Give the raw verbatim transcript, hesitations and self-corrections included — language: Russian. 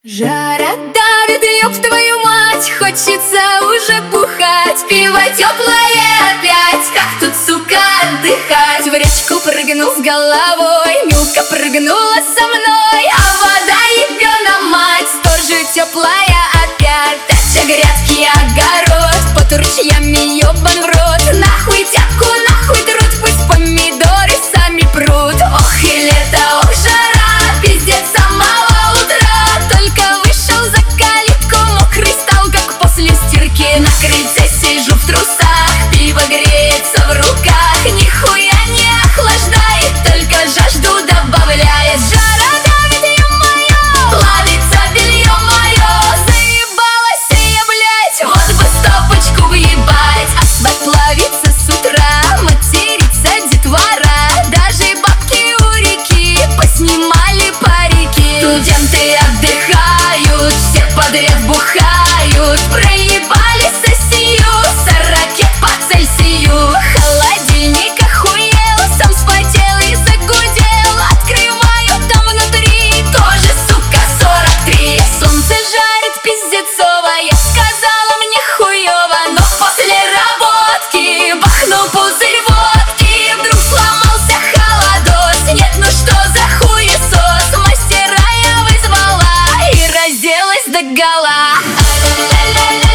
Жара давит, ёб твою мать, хочется уже бухать. Пиво теплое опять, как тут, сука, отдыхать. В речку прыгнул с головой, Милка прыгнула со мной, а вода ебёна мать, тоже теплая опять. Дача, грядки, огород, под ручьями ёбан в рот. Нахуй тяпку, нахуй труд, пусть помидоры сами прут. Ох и лето, ох жара, пиздец самого утра. Только вышел за калитку, мокрый стал, как после стирки. На крыльце сижу в трусах, пиво греется в руках. Нихуя не охлаждает, только жажду добавляет. Жара давит, ё-моё, плавится белье мое. Заебалась я, блять, вот бы стопочку въебать. Асфальт плавится с утра, матерится детвора. Даже бабки у реки поснимали парики. Студенты отдыхают, все подряд бухают. Проебали сосию, сорок по Цельсию. Холодильник охуел, сам вспотел и загудел. Открываю, там внутри тоже, сука, сорок три. Солнце жарит пиздецово, я сказала, мне хуёво. Но после работки бахну пузырь водки. Вдруг сломался холодос, нет, ну что за хуесос. Мастера я вызвала и разделась догола.